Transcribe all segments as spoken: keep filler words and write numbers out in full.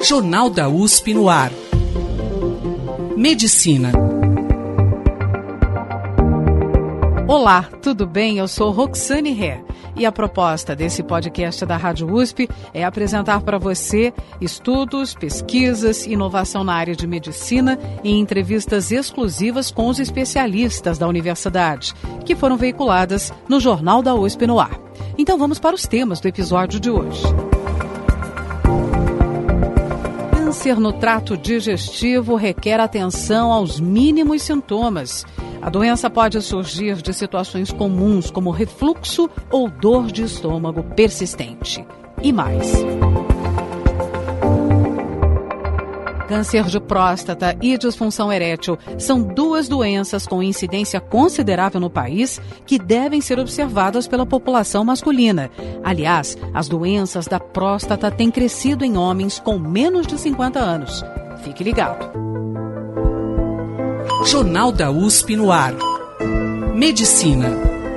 Jornal da U S P no ar. Medicina. Olá, tudo bem? Eu sou Roxane Ré e a proposta desse podcast da Rádio U S P é apresentar para você estudos, pesquisas, inovação na área de medicina e entrevistas exclusivas com os especialistas da universidade, que foram veiculadas no Jornal da U S P no ar. Então vamos para os temas do episódio de hoje. Câncer no trato digestivo requer atenção aos mínimos sintomas. A doença pode surgir de situações comuns, como refluxo ou dor de estômago persistente. E mais. Câncer de próstata e disfunção erétil são duas doenças com incidência considerável no país que devem ser observadas pela população masculina. Aliás, as doenças da próstata têm crescido em homens com menos de cinquenta anos. Fique ligado. Jornal da U S P no ar. Medicina.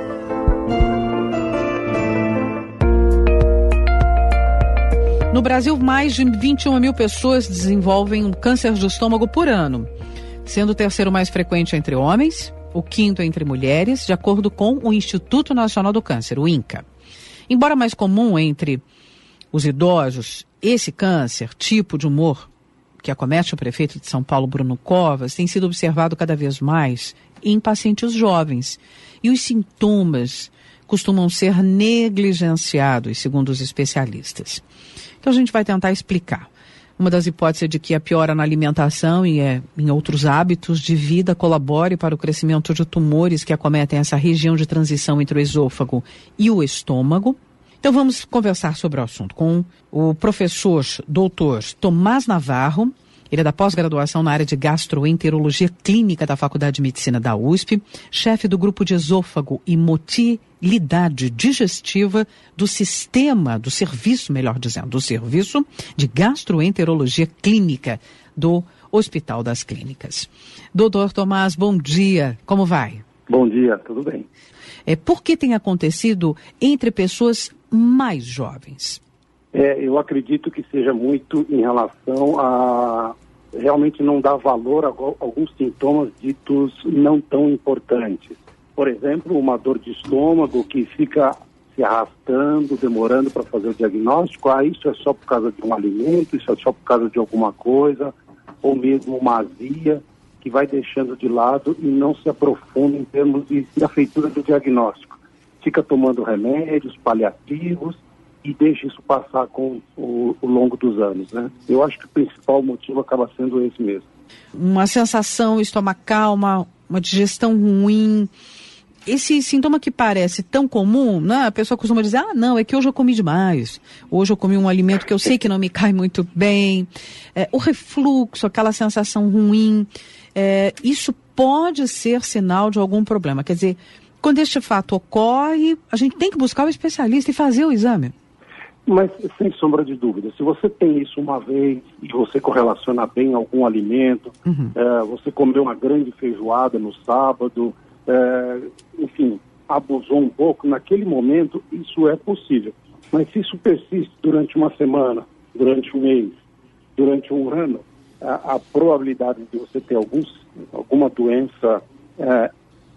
No Brasil, mais de vinte e uma mil pessoas desenvolvem um câncer de estômago por ano, sendo o terceiro mais frequente entre homens, o quinto entre mulheres, de acordo com o Instituto Nacional do Câncer, o INCA. Embora mais comum entre os idosos, esse câncer, tipo de humor que acomete o prefeito de São Paulo, Bruno Covas, tem sido observado cada vez mais em pacientes jovens. E os sintomas costumam ser negligenciados, segundo os especialistas. Então a gente vai tentar explicar. Uma das hipóteses é de que a piora na alimentação e é, em outros hábitos de vida colabore para o crescimento de tumores que acometem essa região de transição entre o esôfago e o estômago. Então vamos conversar sobre o assunto com o professor doutor Tomás Navarro. Ele é da pós-graduação na área de gastroenterologia clínica da Faculdade de Medicina da U S P, chefe do grupo de esôfago e motilidade digestiva do sistema, do serviço, melhor dizendo, do serviço de gastroenterologia clínica do Hospital das Clínicas. Doutor Tomás, bom dia. Como vai? Bom dia, tudo bem. É, por que tem acontecido entre pessoas mais jovens? É, eu acredito que seja muito em relação a realmente não dar valor a alguns sintomas ditos não tão importantes. Por exemplo, uma dor de estômago que fica se arrastando, demorando para fazer o diagnóstico. Ah, isso é só por causa de um alimento, isso é só por causa de alguma coisa, ou mesmo uma azia que vai deixando de lado e não se aprofunda em termos de, de a feitura do diagnóstico. Fica tomando remédios paliativos e deixa isso passar com o, o longo dos anos, né? Eu acho que o principal motivo acaba sendo esse mesmo. Uma sensação estomacal, uma, uma digestão ruim. Esse sintoma que parece tão comum, né? A pessoa costuma dizer, ah, não, é que hoje eu comi demais. Hoje eu comi um alimento que eu sei que não me cai muito bem. É, o refluxo, aquela sensação ruim, é, isso pode ser sinal de algum problema. Quer dizer, quando este fato ocorre, a gente tem que buscar o especialista e fazer o exame. Mas, sem sombra de dúvida, se você tem isso uma vez e você correlaciona bem algum alimento, uhum. é, você comeu uma grande feijoada no sábado, é, enfim, abusou um pouco, naquele momento isso é possível. Mas se isso persiste durante uma semana, durante um mês, durante um ano, a, a probabilidade de você ter alguns, alguma doença é,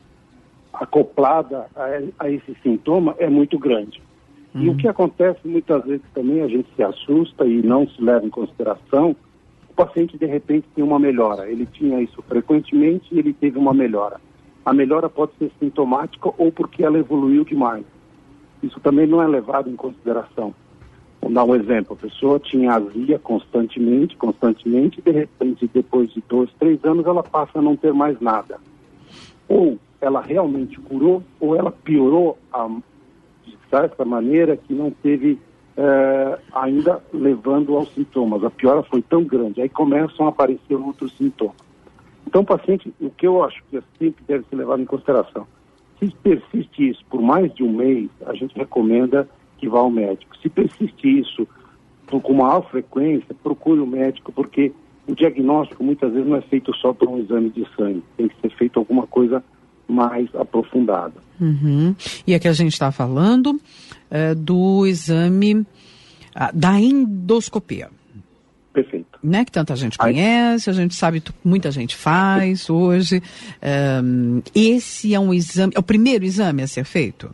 acoplada a, a esse sintoma é muito grande. Uhum. E o que acontece muitas vezes também, a gente se assusta e não se leva em consideração, o paciente de repente tem uma melhora. Ele tinha isso frequentemente e ele teve uma melhora. A melhora pode ser sintomática ou porque ela evoluiu demais. Isso também não é levado em consideração. Vou dar um exemplo. A pessoa tinha azia constantemente, constantemente, e de repente, depois de dois, três anos, ela passa a não ter mais nada. Ou ela realmente curou, ou ela piorou a de certa maneira que não teve é, ainda levando aos sintomas. A piora foi tão grande, aí começam a aparecer outros sintomas. Então, o paciente, o que eu acho que sempre deve ser levado em consideração, se persiste isso por mais de um mês, a gente recomenda que vá ao médico. Se persiste isso com maior frequência, procure o médico, porque o diagnóstico muitas vezes não é feito só por um exame de sangue, tem que ser feito alguma coisa mais aprofundada. Uhum. E aqui a gente está falando é, do exame, a, da endoscopia. Perfeito. Né, que tanta gente conhece, a gente sabe que muita gente faz hoje. Um, esse é um exame, é o primeiro exame a ser feito?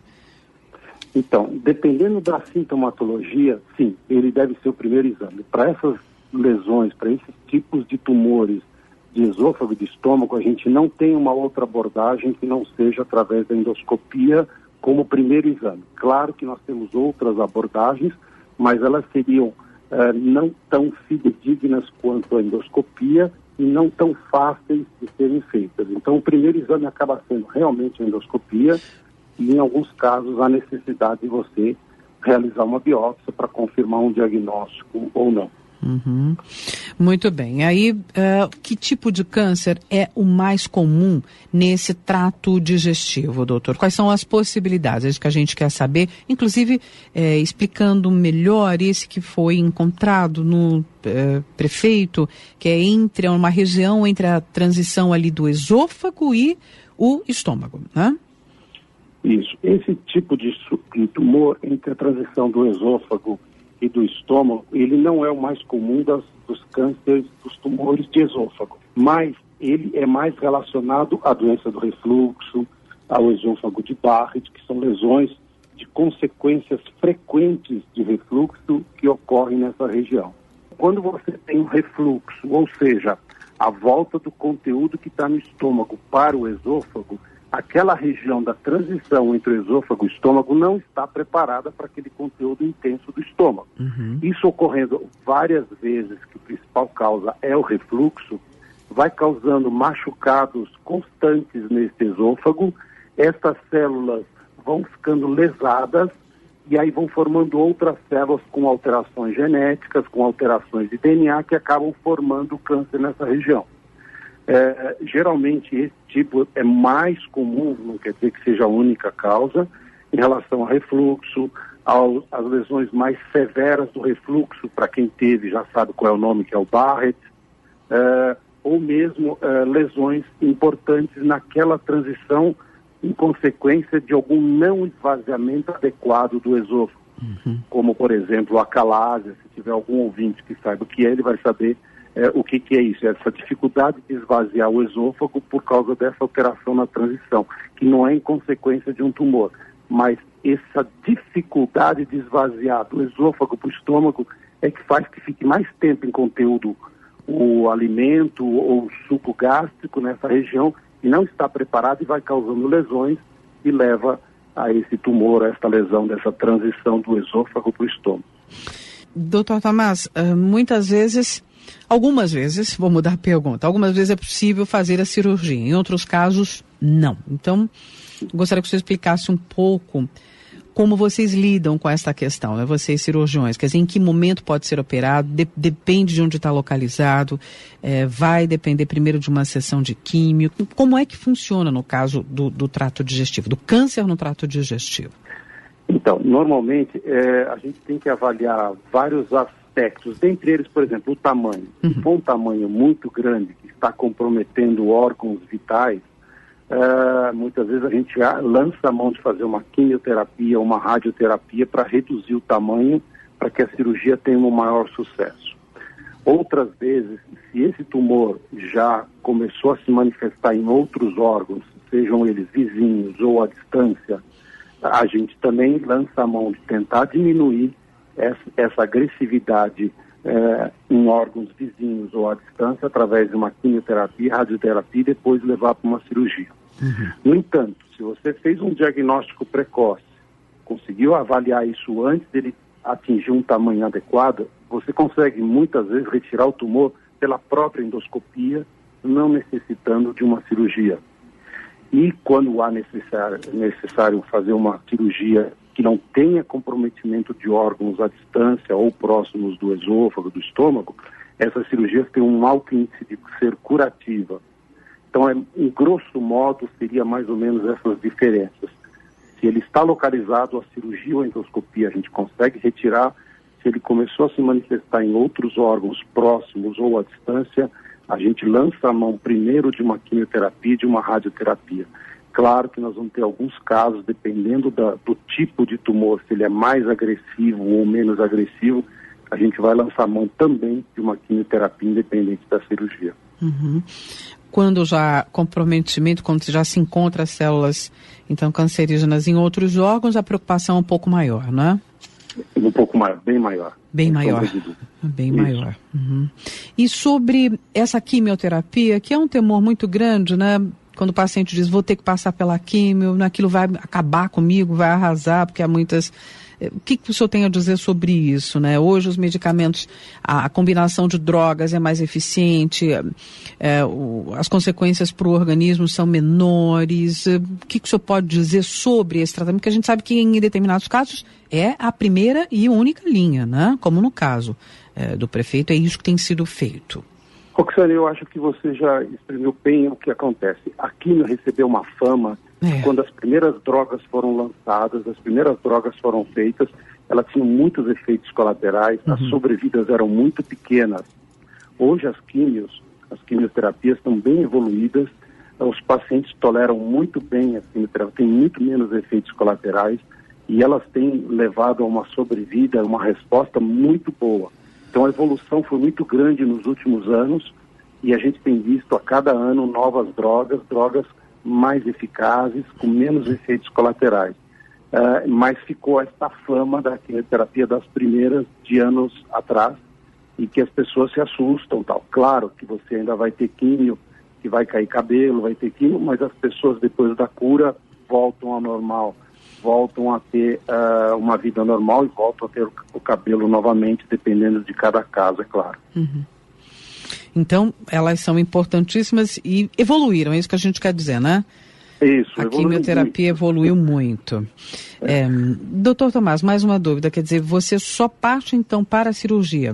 Então, dependendo da sintomatologia, sim, ele deve ser o primeiro exame. Para essas lesões, para esses tipos de tumores de esôfago e de estômago, a gente não tem uma outra abordagem que não seja através da endoscopia como primeiro exame. Claro que nós temos outras abordagens, mas elas seriam eh, não tão fidedignas quanto a endoscopia e não tão fáceis de serem feitas. Então, o primeiro exame acaba sendo realmente a endoscopia e, em alguns casos, a necessidade de você realizar uma biópsia para confirmar um diagnóstico ou não. Uhum. Muito bem. Aí, uh, que tipo de câncer é o mais comum nesse trato digestivo, doutor? Quais são as possibilidades que a gente quer saber, inclusive eh, explicando melhor esse que foi encontrado no eh, prefeito, que é entre uma região entre a transição ali do esôfago e o estômago, né? Isso. Esse tipo de, de tumor entre a transição do esôfago e do estômago, ele não é o mais comum das, dos cânceres, dos tumores de esôfago, mas ele é mais relacionado à doença do refluxo, ao esôfago de Barrett, que são lesões de consequências frequentes de refluxo que ocorrem nessa região. Quando você tem um refluxo, ou seja, a volta do conteúdo que está no estômago para o esôfago, aquela região da transição entre o esôfago e o estômago não está preparada para aquele conteúdo intenso do estômago. Uhum. Isso ocorrendo várias vezes, que a principal causa é o refluxo, vai causando machucados constantes nesse esôfago, essas células vão ficando lesadas e aí vão formando outras células com alterações genéticas, com alterações de D N A que acabam formando o câncer nessa região. É, geralmente esse tipo é mais comum, não quer dizer que seja a única causa, em relação ao refluxo, ao, às lesões mais severas do refluxo, para quem teve já sabe qual é o nome, que é o Barrett, é, ou mesmo é, lesões importantes naquela transição em consequência de algum não esvaziamento adequado do esôfago, uhum. como por exemplo a calásia. Se tiver algum ouvinte que saiba o que é, ele vai saber É, o que, que é isso? É essa dificuldade de esvaziar o esôfago por causa dessa alteração na transição, que não é em consequência de um tumor, mas essa dificuldade de esvaziar do esôfago para o estômago é que faz que fique mais tempo em conteúdo o alimento ou o suco gástrico nessa região e não está preparado e vai causando lesões e leva a esse tumor, a esta lesão dessa transição do esôfago para o estômago. Doutor Tomás, muitas vezes... Algumas vezes, vou mudar a pergunta, algumas vezes é possível fazer a cirurgia, em outros casos, não. Então, gostaria que você explicasse um pouco como vocês lidam com essa questão, né? Vocês cirurgiões, quer dizer, em que momento pode ser operado, de, depende de onde está localizado, é, vai depender primeiro de uma sessão de químio. Como é que funciona no caso do, do trato digestivo, do câncer no trato digestivo? Então, normalmente, é, a gente tem que avaliar vários aspectos. Dentre eles, por exemplo, o tamanho. Uhum. Se for um tamanho muito grande, que está comprometendo órgãos vitais, uh, muitas vezes a gente lança a mão de fazer uma quimioterapia, uma radioterapia para reduzir o tamanho, para que a cirurgia tenha um maior sucesso. Outras vezes, se esse tumor já começou a se manifestar em outros órgãos, sejam eles vizinhos ou à distância, a gente também lança a mão de tentar diminuir Essa, essa agressividade é, em órgãos vizinhos ou à distância através de uma quimioterapia, radioterapia e depois levar para uma cirurgia. Uhum. No entanto, se você fez um diagnóstico precoce, conseguiu avaliar isso antes dele atingir um tamanho adequado, você consegue muitas vezes retirar o tumor pela própria endoscopia, não necessitando de uma cirurgia. E quando há necessário, necessário fazer uma cirurgia que não tenha comprometimento de órgãos à distância ou próximos do esôfago, do estômago, essas cirurgias têm um alto índice de ser curativa. Então, é, em grosso modo, seria mais ou menos essas diferenças. Se ele está localizado, a cirurgia ou a endoscopia a gente consegue retirar. Se ele começou a se manifestar em outros órgãos próximos ou à distância, a gente lança a mão primeiro de uma quimioterapia e de uma radioterapia. Claro que nós vamos ter alguns casos, dependendo da, do tipo de tumor, se ele é mais agressivo ou menos agressivo, a gente vai lançar mão também de uma quimioterapia independente da cirurgia. Uhum. Quando já comprometimento, quando já se encontra as células então cancerígenas em outros órgãos, a preocupação é um pouco maior, não é? Um pouco maior, bem maior. Bem maior. Bem Isso. maior. Uhum. E sobre essa quimioterapia, que é um temor muito grande, né? Quando o paciente diz, vou ter que passar pela quimio, aquilo vai acabar comigo, vai arrasar, porque há muitas... O que, que o senhor tem a dizer sobre isso, né? Hoje os medicamentos, a, a combinação de drogas é mais eficiente, é, o, as consequências para o organismo são menores. O que, que o senhor pode dizer sobre esse tratamento? Porque a gente sabe que em determinados casos é a primeira e única linha, né? Como no caso é, do prefeito, é isso que tem sido feito. Roxane, eu acho que você já exprimiu bem o que acontece. A quimio recebeu uma fama. É. Quando as primeiras drogas foram lançadas, as primeiras drogas foram feitas, elas tinham muitos efeitos colaterais, uhum. as sobrevidas eram muito pequenas. Hoje as quimios, as quimioterapias estão bem evoluídas, os pacientes toleram muito bem a quimioterapia, têm muito menos efeitos colaterais e elas têm levado a uma sobrevida, uma resposta muito boa. Então a evolução foi muito grande nos últimos anos e a gente tem visto a cada ano novas drogas, drogas mais eficazes, com menos efeitos colaterais. Uh, mas ficou esta fama da quimioterapia das primeiras de anos atrás e que as pessoas se assustam, tal. Claro que você ainda vai ter químio, que vai cair cabelo, vai ter químio, mas as pessoas depois da cura voltam ao normal, voltam a ter uh, uma vida normal e voltam a ter o, o cabelo novamente, dependendo de cada caso, é claro. Uhum. Então, elas são importantíssimas e evoluíram, é isso que a gente quer dizer, né? Isso, a quimioterapia muito. evoluiu muito. É. É, doutor Tomás, mais uma dúvida, quer dizer, você só parte então para a cirurgia.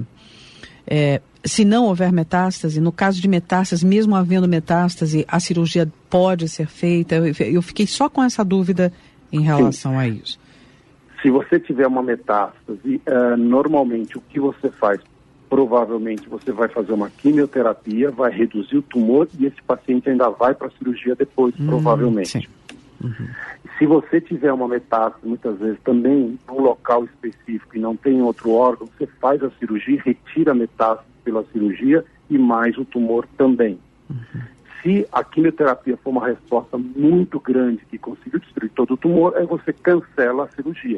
É, se não houver metástase, no caso de metástase, mesmo havendo metástase, a cirurgia pode ser feita? Eu, eu fiquei só com essa dúvida em relação Sim. a isso. Se você tiver uma metástase, uh, normalmente o que você faz? Provavelmente você vai fazer uma quimioterapia, vai reduzir o tumor e esse paciente ainda vai para a cirurgia depois, hum, provavelmente. Uhum. Se você tiver uma metástase, muitas vezes também num local específico e não tem outro órgão, você faz a cirurgia, retira a metástase pela cirurgia e mais o tumor também. Uhum. Se a quimioterapia for uma resposta muito grande que conseguiu destruir todo o tumor, aí você cancela a cirurgia.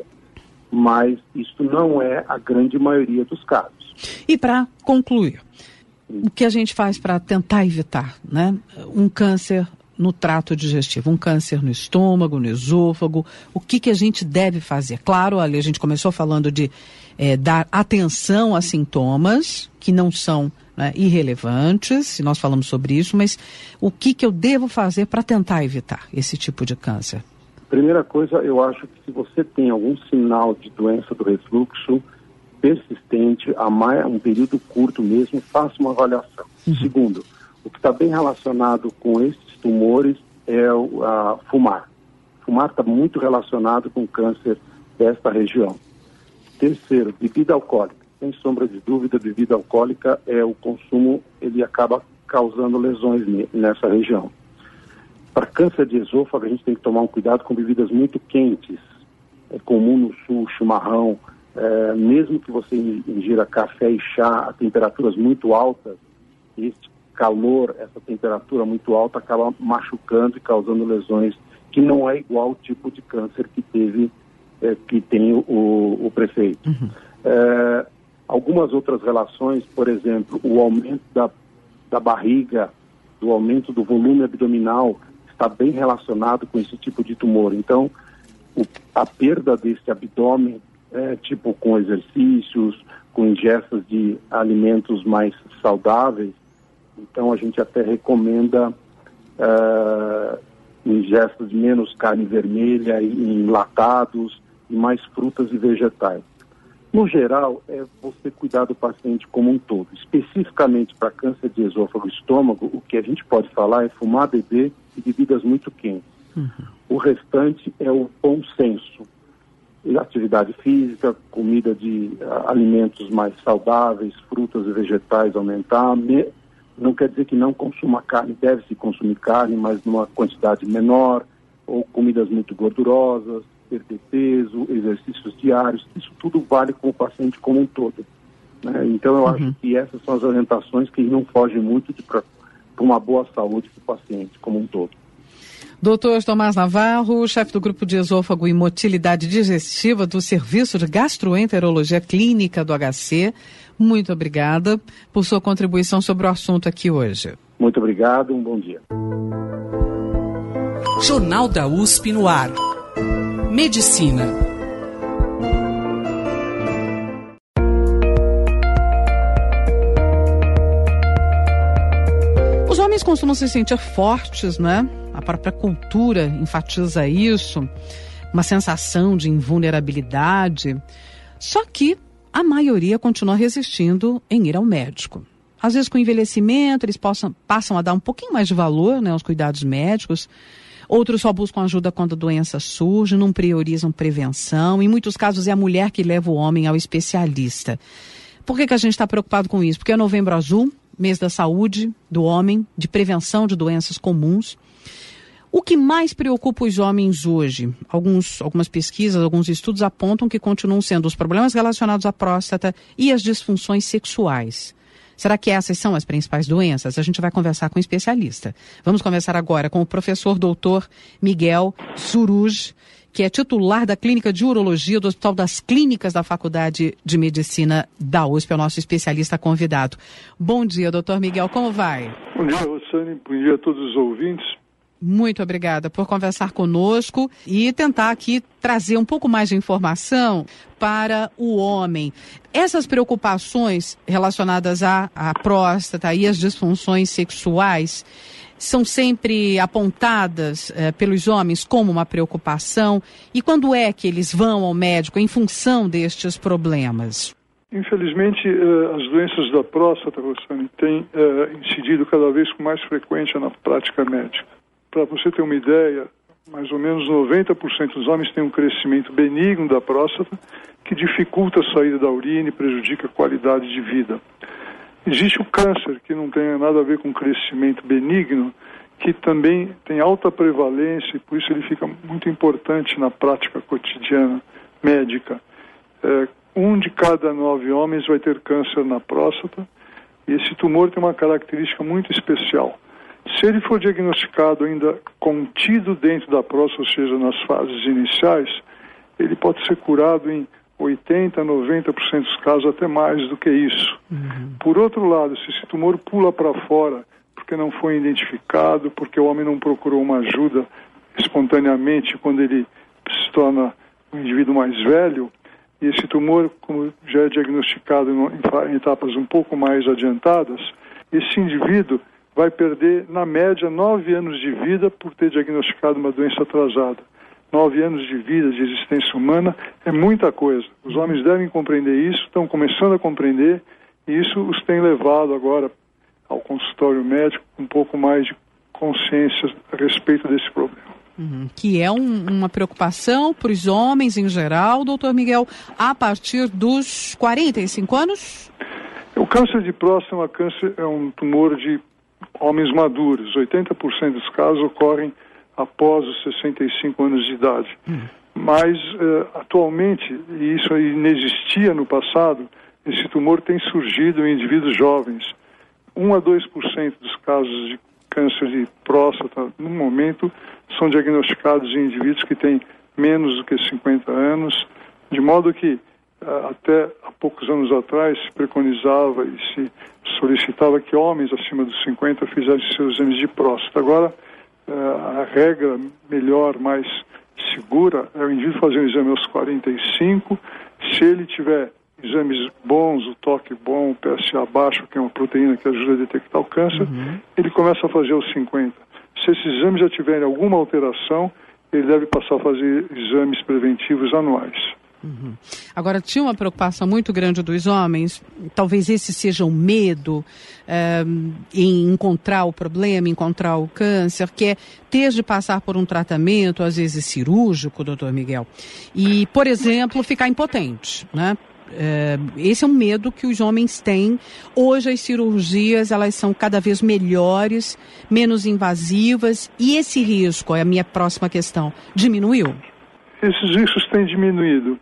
Mas isso não é a grande maioria dos casos. E para concluir, o que a gente faz para tentar evitar, né, um câncer no trato digestivo, um câncer no estômago, no esôfago, o que, que a gente deve fazer? Claro, ali a gente começou falando de é, dar atenção a sintomas que não são, né, irrelevantes, e nós falamos sobre isso, mas o que, que eu devo fazer para tentar evitar esse tipo de câncer? Primeira coisa, eu acho que se você tem algum sinal de doença do refluxo persistente, a mais, um período curto mesmo, faça uma avaliação. Uhum. Segundo, o que está bem relacionado com esses tumores é o a fumar. Fumar está muito relacionado com câncer desta região. Terceiro, bebida alcoólica. Sem sombra de dúvida, bebida alcoólica é o consumo, ele acaba causando lesões nessa região. Para câncer de esôfago, a gente tem que tomar um cuidado com bebidas muito quentes. É comum no sul, chimarrão, é, mesmo que você ingira café e chá a temperaturas muito altas, este calor, essa temperatura muito alta acaba machucando e causando lesões, que não é igual ao tipo de câncer que teve, é, que tem o, o prefeito. Uhum. É, algumas outras relações, por exemplo, o aumento da, da barriga, do aumento do volume abdominal, está bem relacionado com esse tipo de tumor. Então, o, a perda desse abdômen, é, tipo com exercícios, com ingestas de alimentos mais saudáveis, então a gente até recomenda uh, ingestas de menos carne vermelha, enlatados e mais frutas e vegetais. No geral, é você cuidar do paciente como um todo. Especificamente para câncer de esôfago e estômago, o que a gente pode falar é fumar, beber e bebidas muito quentes. Uhum. O restante é o bom senso. Atividade física, comida de uh, alimentos mais saudáveis, frutas e vegetais aumentar. Me... Não quer dizer que não consuma carne, deve-se consumir carne, mas numa quantidade menor, ou comidas muito gordurosas, perder peso, exercícios diários, isso tudo vale com o paciente como um todo. Né? Então eu uhum. acho que essas são as orientações que não fogem muito para uma boa saúde do paciente como um todo. doutor Tomás Navarro, chefe do Grupo de Esôfago e Motilidade Digestiva do Serviço de Gastroenterologia Clínica do H C, muito obrigada por sua contribuição sobre o assunto aqui hoje. Muito obrigado, um bom dia. Jornal da U S P no ar. Medicina. Os homens costumam se sentir fortes, né? A própria cultura enfatiza isso, uma sensação de invulnerabilidade. Só que a maioria continua resistindo em ir ao médico. Às vezes, com o envelhecimento, eles possam, passam a dar um pouquinho mais de valor, né, aos cuidados médicos. Outros só buscam ajuda quando a doença surge, não priorizam prevenção. Em muitos casos, é a mulher que leva o homem ao especialista. Por que que a gente está preocupado com isso? Porque é Novembro Azul, mês da saúde do homem, de prevenção de doenças comuns. O que mais preocupa os homens hoje? Alguns, algumas pesquisas, alguns estudos apontam que continuam sendo os problemas relacionados à próstata e as disfunções sexuais. Será que essas são as principais doenças? A gente vai conversar com um especialista. Vamos conversar agora com o professor doutor Miguel Suruj, que é titular da Clínica de Urologia do Hospital das Clínicas da Faculdade de Medicina da U S P, é o nosso especialista convidado. Bom dia, doutor Miguel, como vai? Bom dia, Rossane, bom dia a todos os ouvintes. Muito obrigada por conversar conosco e tentar aqui trazer um pouco mais de informação para o homem. Essas preocupações relacionadas à, à próstata e às disfunções sexuais são sempre apontadas eh, pelos homens como uma preocupação. E quando é que eles vão ao médico em função destes problemas? Infelizmente, as doenças da próstata, Rossane, têm incidido cada vez com mais frequência na prática médica. Para você ter uma ideia, mais ou menos noventa por cento dos homens têm um crescimento benigno da próstata que dificulta a saída da urina e prejudica a qualidade de vida. Existe o câncer, que não tem nada a ver com crescimento benigno, que também tem alta prevalência e por isso ele fica muito importante na prática cotidiana médica. É, um de cada nove homens vai ter câncer na próstata e esse tumor tem uma característica muito especial. Se ele for diagnosticado ainda contido dentro da próstata, ou seja, nas fases iniciais, ele pode ser curado em oitenta, noventa por cento dos casos, até mais do que isso. Uhum. Por outro lado, se esse tumor pula para fora, porque não foi identificado, porque o homem não procurou uma ajuda espontaneamente quando ele se torna um indivíduo mais velho, e esse tumor, como já é diagnosticado em etapas um pouco mais adiantadas, esse indivíduo vai perder, na média, nove anos de vida por ter diagnosticado uma doença atrasada. Nove anos de vida, de existência humana, é muita coisa. Os homens devem compreender isso, estão começando a compreender, e isso os tem levado agora ao consultório médico com um pouco mais de consciência a respeito desse problema. Uhum. Que é um, uma preocupação para os homens em geral, doutor Miguel, a partir dos quarenta e cinco anos? O câncer de próstata é, uma câncer, é um tumor de homens maduros. oitenta por cento dos casos ocorrem após os sessenta e cinco anos de idade. Uhum. Mas, uh, atualmente, e isso aí não existia no passado, esse tumor tem surgido em indivíduos jovens. um a dois por cento dos casos de câncer de próstata, no momento, são diagnosticados em indivíduos que têm menos do que cinquenta anos, de modo que, uh, até há poucos anos atrás, se preconizava e se solicitava que homens acima dos cinquenta fizessem seus exames de próstata. Agora, uh, a regra melhor, mais segura, é o indivíduo fazer um exame aos quarenta e cinco, se ele tiver exames bons, o toque bom, o P S A baixo, que é uma proteína que ajuda a detectar o câncer, uhum. ele começa a fazer aos cinquenta. Se esses exames já tiverem alguma alteração, ele deve passar a fazer exames preventivos anuais. Uhum. Agora, tinha uma preocupação muito grande dos homens, talvez esse seja o medo é, em encontrar o problema, encontrar o câncer, que é ter de passar por um tratamento, às vezes cirúrgico, doutor Miguel, e, por exemplo, ficar impotente, né? É, esse é um medo que os homens têm. Hoje as cirurgias, elas são cada vez melhores, menos invasivas, e esse risco, é a minha próxima questão, diminuiu? Esses riscos têm diminuído.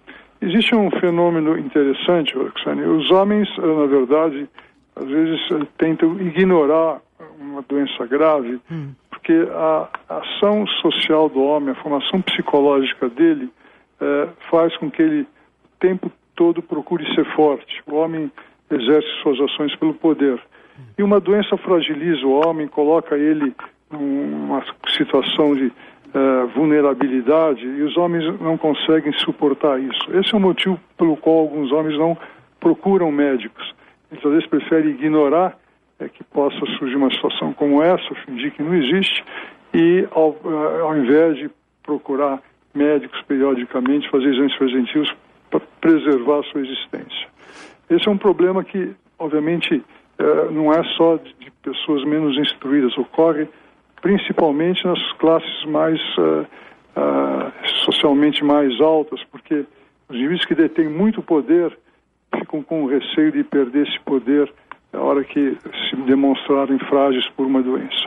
Existe um fenômeno interessante, Roxane. Os homens, na verdade, às vezes tentam ignorar uma doença grave, hum. porque a ação social do homem, a formação psicológica dele, eh, faz com que ele o tempo todo procure ser forte. O homem exerce suas ações pelo poder. E uma doença fragiliza o homem, coloca ele numa situação de uh, vulnerabilidade, e os homens não conseguem suportar isso. Esse é o motivo pelo qual alguns homens não procuram médicos. Eles às vezes preferem ignorar é, que possa surgir uma situação como essa, fingir que não existe, e ao, uh, ao invés de procurar médicos periodicamente, fazer exames preventivos para preservar a sua existência. Esse é um problema que, obviamente, uh, não é só de, de pessoas menos instruídas, ocorre principalmente nas classes mais uh, uh, socialmente mais altas, porque os indivíduos que detêm muito poder ficam com o receio de perder esse poder na hora que se demonstrarem frágeis por uma doença.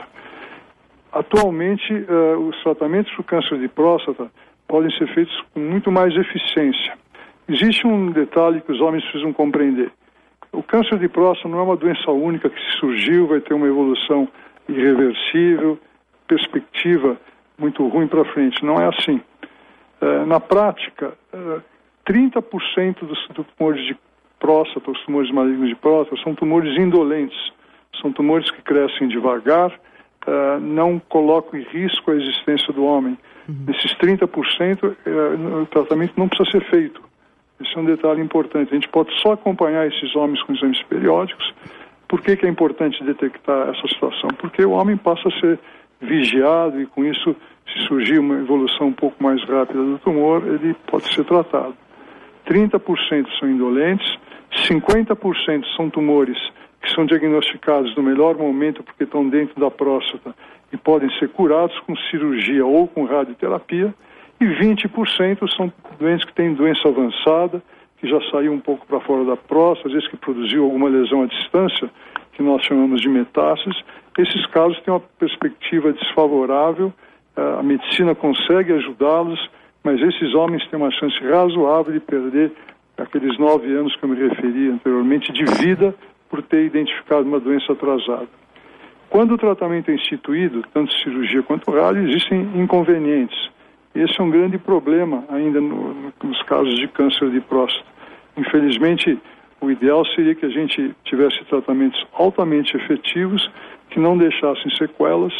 Atualmente, uh, os tratamentos para o câncer de próstata podem ser feitos com muito mais eficiência. Existe um detalhe que os homens precisam compreender. O câncer de próstata não é uma doença única que se surgiu, vai ter uma evolução irreversível, perspectiva muito ruim para frente. Não é assim. Uh, na prática, uh, trinta por cento dos tumores de próstata, os tumores malignos de próstata, são tumores indolentes. São tumores que crescem devagar, uh, não colocam em risco a existência do homem. Uhum. Nesses trinta por cento, uh, o tratamento não precisa ser feito. Esse é um detalhe importante. A gente pode só acompanhar esses homens com exames periódicos. Por que que é importante detectar essa situação? Porque o homem passa a ser vigiado e, com isso, se surgir uma evolução um pouco mais rápida do tumor, ele pode ser tratado. trinta por cento são indolentes, cinquenta por cento são tumores que são diagnosticados no melhor momento porque estão dentro da próstata e podem ser curados com cirurgia ou com radioterapia, e vinte por cento são doentes que têm doença avançada, que já saiu um pouco para fora da próstata, às vezes que produziu alguma lesão à distância, que nós chamamos de metástases. Esses casos têm uma perspectiva desfavorável, a medicina consegue ajudá-los, mas esses homens têm uma chance razoável de perder aqueles nove anos que eu me referi anteriormente de vida por ter identificado uma doença atrasada. Quando o tratamento é instituído, tanto cirurgia quanto rádio, existem inconvenientes. Esse é um grande problema ainda no, no, nos casos de câncer de próstata. Infelizmente, o ideal seria que a gente tivesse tratamentos altamente efetivos, que não deixassem sequelas.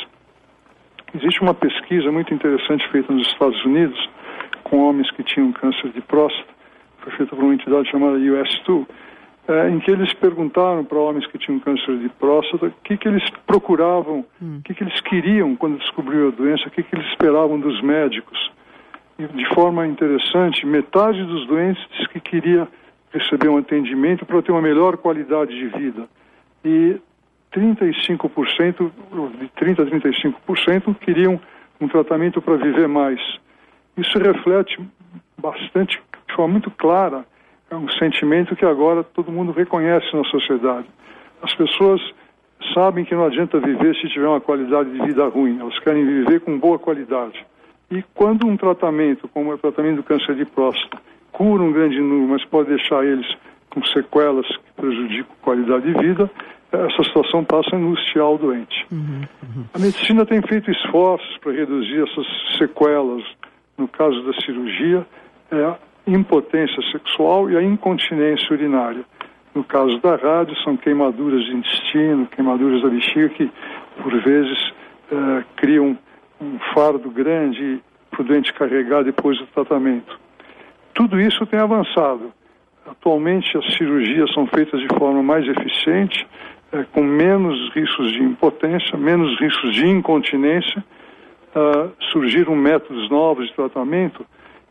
Existe uma pesquisa muito interessante feita nos Estados Unidos com homens que tinham câncer de próstata, foi feita por uma entidade chamada U S dois, é, em que eles perguntaram para homens que tinham câncer de próstata o que, que eles procuravam, o hum. que, que eles queriam quando descobriram a doença, o que, que eles esperavam dos médicos. E, de forma interessante, metade dos doentes disse que queria receber um atendimento para ter uma melhor qualidade de vida. E trinta e cinco por cento, de trinta a trinta e cinco por cento queriam um tratamento para viver mais. Isso reflete bastante, de forma muito clara, é um sentimento que agora todo mundo reconhece na sociedade. As pessoas sabem que não adianta viver se tiver uma qualidade de vida ruim, elas querem viver com boa qualidade. E quando um tratamento, como o tratamento do câncer de próstata, cura um grande número, mas pode deixar eles com sequelas que prejudicam a qualidade de vida, essa situação passa a angustiar o doente. Uhum, uhum. A medicina tem feito esforços para reduzir essas sequelas. No caso da cirurgia, é a impotência sexual e a incontinência urinária. No caso da rádio, são queimaduras de intestino, queimaduras da bexiga, que, por vezes, é, criam um fardo grande para o doente carregar depois do tratamento. Tudo isso tem avançado. Atualmente, as cirurgias são feitas de forma mais eficiente, é, com menos riscos de impotência, menos riscos de incontinência. Uh, surgiram métodos novos de tratamento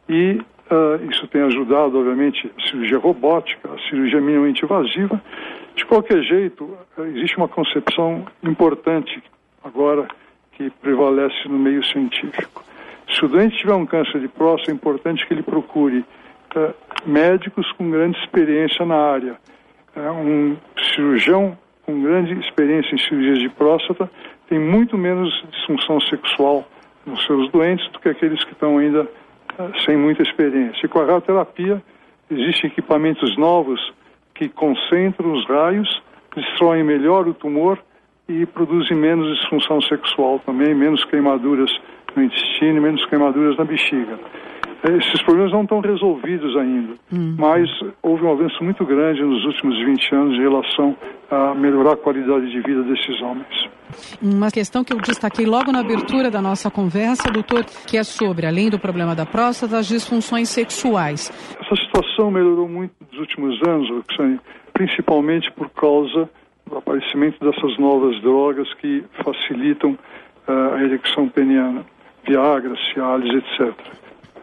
e uh, isso tem ajudado, obviamente, a cirurgia robótica, a cirurgia minimamente invasiva. De qualquer jeito, uh, existe uma concepção importante agora que prevalece no meio científico. Se o doente tiver um câncer de próstata, é importante que ele procure uh, médicos com grande experiência na área. Uh, um cirurgião com grande experiência em cirurgias de próstata tem muito menos disfunção sexual nos seus doentes do que aqueles que estão ainda uh, sem muita experiência. E com a radioterapia, existem equipamentos novos que concentram os raios, destroem melhor o tumor e produzem menos disfunção sexual também, menos queimaduras no intestino, menos queimaduras na bexiga. Esses problemas não estão resolvidos ainda, uhum. mas houve um avanço muito grande nos últimos vinte anos em relação a melhorar a qualidade de vida desses homens. Uma questão que eu destaquei logo na abertura da nossa conversa, doutor, que é sobre, além do problema da próstata, as disfunções sexuais. Essa situação melhorou muito nos últimos anos, Roxane, principalmente por causa do aparecimento dessas novas drogas que facilitam uh, a ereção peniana, Viagra, Cialis, etcétera.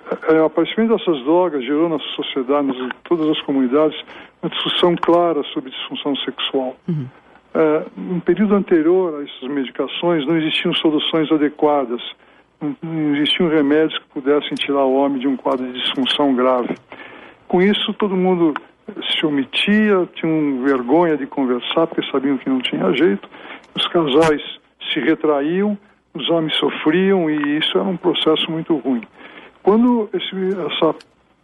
O aparecimento dessas drogas gerou na sociedade, em todas as comunidades, uma discussão clara sobre disfunção sexual. Uhum. Uh, no período anterior a essas medicações, não existiam soluções adequadas, não, não existiam remédios que pudessem tirar o homem de um quadro de disfunção grave. Com isso, todo mundo se omitia, tinham vergonha de conversar, porque sabiam que não tinha jeito, os casais se retraíam, os homens sofriam, e isso era um processo muito ruim. Quando esse, essa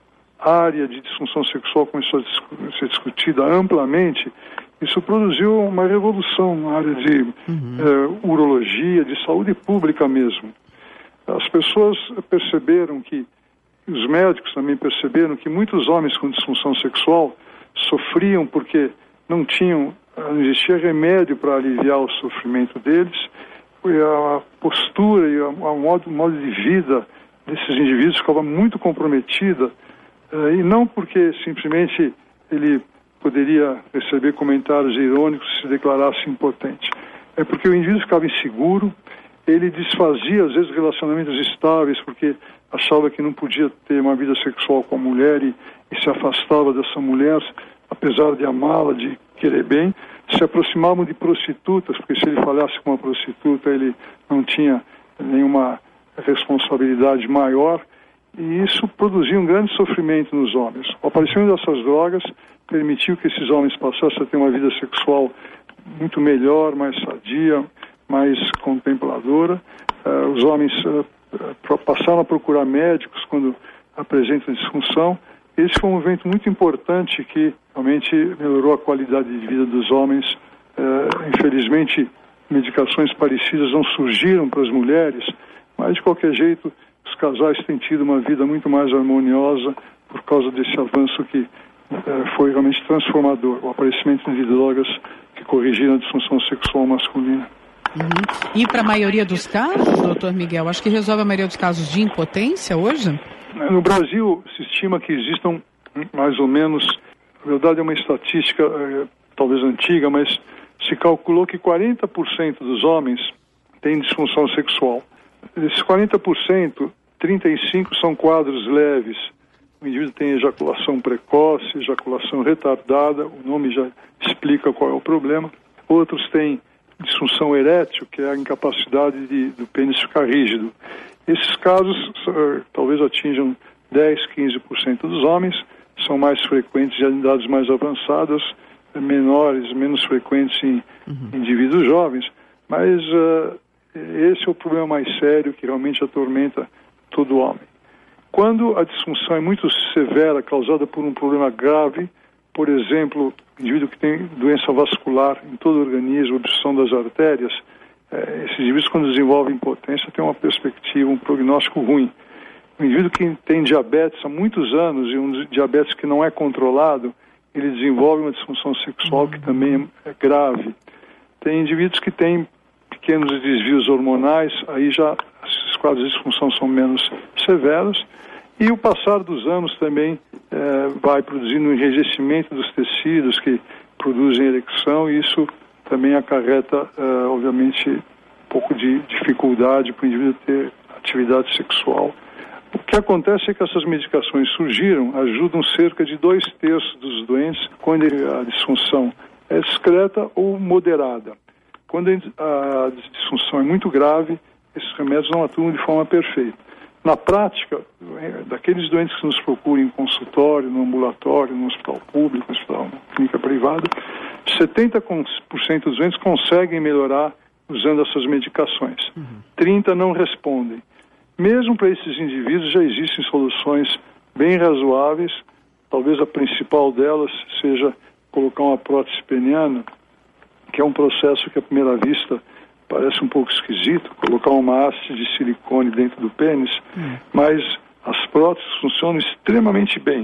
área de disfunção sexual começou a ser discutida amplamente, isso produziu uma revolução na área de uhum. eh, urologia, de saúde pública mesmo. As pessoas perceberam que, os médicos também perceberam que muitos homens com disfunção sexual sofriam porque não tinham, não existia remédio para aliviar o sofrimento deles, e a postura e o modo, modo de vida desses indivíduos ficava muito comprometida, eh, e não porque simplesmente ele poderia receber comentários irônicos se declarasse impotente. É porque o indivíduo ficava inseguro, ele desfazia às vezes relacionamentos estáveis porque achava que não podia ter uma vida sexual com a mulher e, e se afastava dessa mulher, apesar de amá-la, de querer bem. Se aproximavam de prostitutas, porque se ele falhasse com uma prostituta ele não tinha nenhuma responsabilidade maior, e isso produzia um grande sofrimento nos homens. O aparecimento dessas drogas permitiu que esses homens passassem a ter uma vida sexual muito melhor, mais sadia, mais contempladora. Uh, os homens uh, uh, passaram a procurar médicos quando apresentam disfunção. Esse foi um evento muito importante que realmente melhorou a qualidade de vida dos homens. Uh, infelizmente, medicações parecidas não surgiram para as mulheres, mas de qualquer jeito os casais têm tido uma vida muito mais harmoniosa por causa desse avanço que eh, foi realmente transformador, o aparecimento de drogas que corrigiram a disfunção sexual masculina. Uhum. E para a maioria dos casos, doutor Miguel, acho que resolve a maioria dos casos de impotência hoje? No Brasil se estima que existam mais ou menos, na verdade é uma estatística eh, talvez antiga, mas se calculou que quarenta por cento dos homens têm disfunção sexual. Desses quarenta por cento, trinta e cinco por cento são quadros leves. O indivíduo tem ejaculação precoce, ejaculação retardada, o nome já explica qual é o problema. Outros têm disfunção erétil, que é a incapacidade de, do pênis ficar rígido. Esses casos uh, talvez atinjam dez, quinze por cento dos homens, são mais frequentes em idades mais avançadas, menores, menos frequentes em uhum. indivíduos jovens, mas uh, esse é o problema mais sério que realmente atormenta todo homem. Quando a disfunção é muito severa, causada por um problema grave, por exemplo, indivíduo que tem doença vascular em todo o organismo, obstrução das artérias, eh, esses indivíduos, quando desenvolvem impotência, têm uma perspectiva, um prognóstico ruim. O indivíduo que tem diabetes há muitos anos e um diabetes que não é controlado, ele desenvolve uma disfunção sexual que também é grave. Tem indivíduos que têm pequenos desvios hormonais, aí já esses quadros de disfunção são menos severos, e o passar dos anos também eh, vai produzindo um enrijecimento dos tecidos que produzem ereção, e isso também acarreta, eh, obviamente, um pouco de dificuldade para o indivíduo ter atividade sexual. O que acontece é que essas medicações surgiram, ajudam cerca de dois terços dos doentes quando a disfunção é discreta ou moderada. Quando a disfunção é muito grave, esses remédios não atuam de forma perfeita. Na prática, daqueles doentes que nos procuram em consultório, no ambulatório, no hospital público, no hospital, na clínica privada, setenta por cento dos doentes conseguem melhorar usando essas medicações. Uhum. trinta por cento não respondem. Mesmo para esses indivíduos já existem soluções bem razoáveis talvez a principal delas seja colocar uma prótese peniana, que é um processo que à primeira vista parece um pouco esquisito, colocar uma haste de silicone dentro do pênis, hum. mas as próteses funcionam extremamente bem.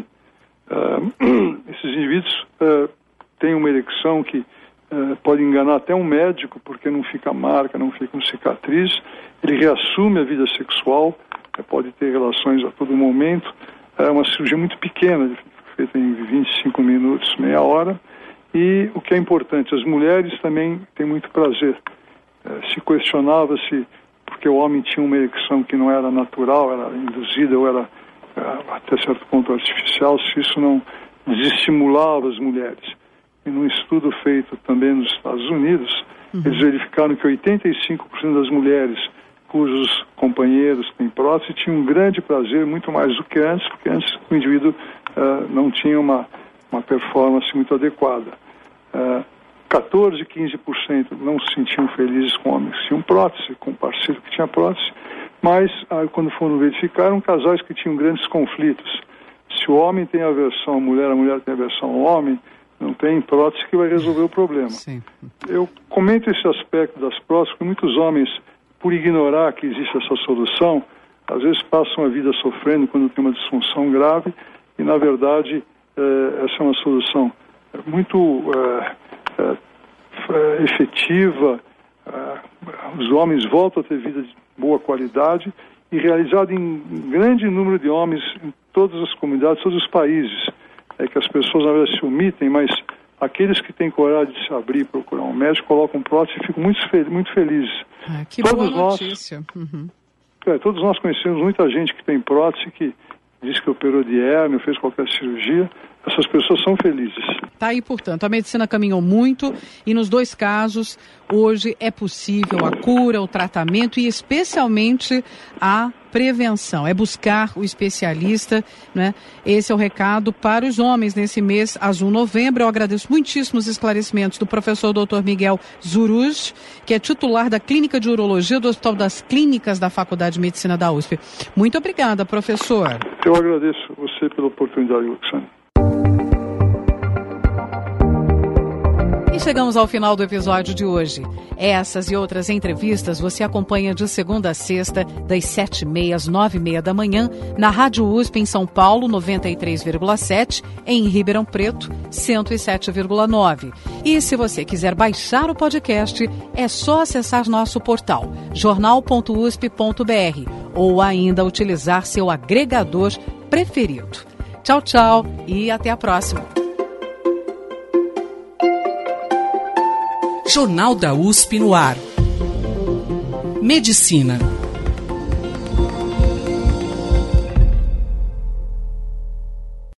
Uh, esses indivíduos uh, têm uma ereção que uh, pode enganar até um médico, porque não fica marca, não fica cicatriz, ele reassume a vida sexual, uh, pode ter relações a todo momento, é uma cirurgia muito pequena, feita em vinte e cinco minutos, meia hora, e o que é importante, as mulheres também têm muito prazer. Uh, se questionava se, porque o homem tinha uma ereção que não era natural, era induzida ou era uh, até certo ponto artificial, se isso não desestimulava as mulheres. E num estudo feito também nos Estados Unidos, uhum. eles verificaram que oitenta e cinco por cento das mulheres cujos companheiros têm prótese tinham um grande prazer, muito mais do que antes, porque antes o indivíduo uh, não tinha uma, uma performance muito adequada. Uh, quatorze, quinze por cento não se sentiam felizes com homens que tinham prótese, com um parceiro que tinha prótese, mas uh, quando foram verificar, eram casais que tinham grandes conflitos. Se o homem tem aversão à mulher, a mulher tem aversão ao homem, não tem prótese que vai resolver o problema. Sim. Eu comento esse aspecto das próteses, porque muitos homens, por ignorar que existe essa solução, às vezes passam a vida sofrendo quando tem uma disfunção grave, e na verdade eh, essa é uma solução muito eh, eh, efetiva. Eh, os homens voltam a ter vida de boa qualidade e realizada em grande número de homens em todas as comunidades, todos os países. É que as pessoas na verdade se omitem, mas aqueles que têm coragem de se abrir e procurar um médico colocam prótese e ficam muito, fel- muito felizes. Ah, que todos boa nós, notícia. Uhum. É, todos nós conhecemos muita gente que tem prótese, que diz que operou de hérnia, fez qualquer cirurgia. Essas pessoas são felizes. Tá aí, portanto, a medicina caminhou muito e nos dois casos, hoje é possível a cura, o tratamento e especialmente a prevenção. É buscar o especialista, né? Esse é o recado para os homens nesse mês azul novembro. Eu agradeço muitíssimo os esclarecimentos do professor doutor Miguel Zuruj, que é titular da Clínica de Urologia do Hospital das Clínicas da Faculdade de Medicina da U S P. Muito obrigada, professor. Eu agradeço você pela oportunidade, Luciane. E chegamos ao final do episódio de hoje. Essas e outras entrevistas você acompanha de segunda a sexta, das sete e meia às nove e meia da manhã, na Rádio U S P em São Paulo, noventa e três vírgula sete, em Ribeirão Preto, cento e sete vírgula nove. E se você quiser baixar o podcast, é só acessar nosso portal, jornal ponto u s p ponto b r, ou ainda utilizar seu agregador preferido. Tchau, tchau e até a próxima. Jornal da U S P no ar. Medicina.